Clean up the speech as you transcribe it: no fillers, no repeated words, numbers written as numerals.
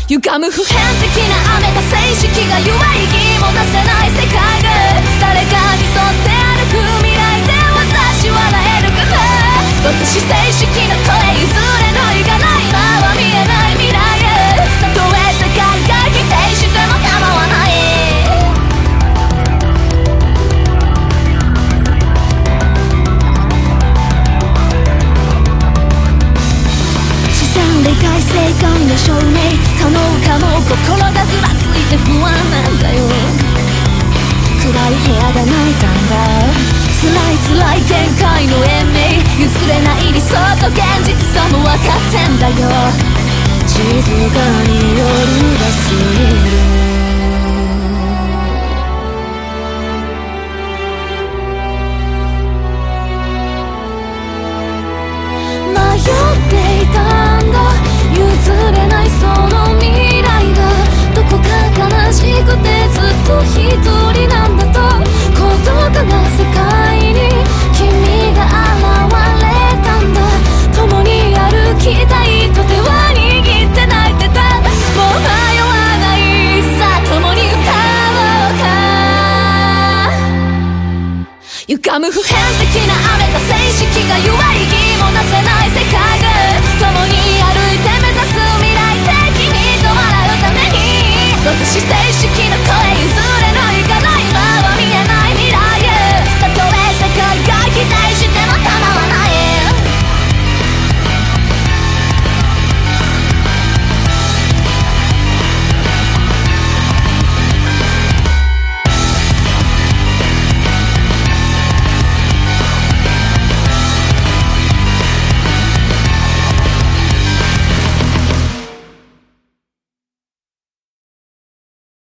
歪む普遍的な雨が静識が弱い気もなせない世界が誰かに沿って歩く未来で私笑えるかな。私静識の声譲れないがない今は見えない未来へ。たとえ世界が否定しても構わない。理解正解の証明可能かも心がぐらついて不安なんだよ。暗い部屋で泣いたんだ。辛い限界の延命譲れない理想と現実さも分かってんだよ。静かに夜が過ぎる。迷っていたんだ。譲れないその未来がどこか悲しくてずっと一人なんだと。孤独な世界に君が現れたんだ。共に歩きたいと手は握って泣いてた。もう迷わないさ共に歌おうか。歪む普遍的な雨が静識が弱い気もなせない世界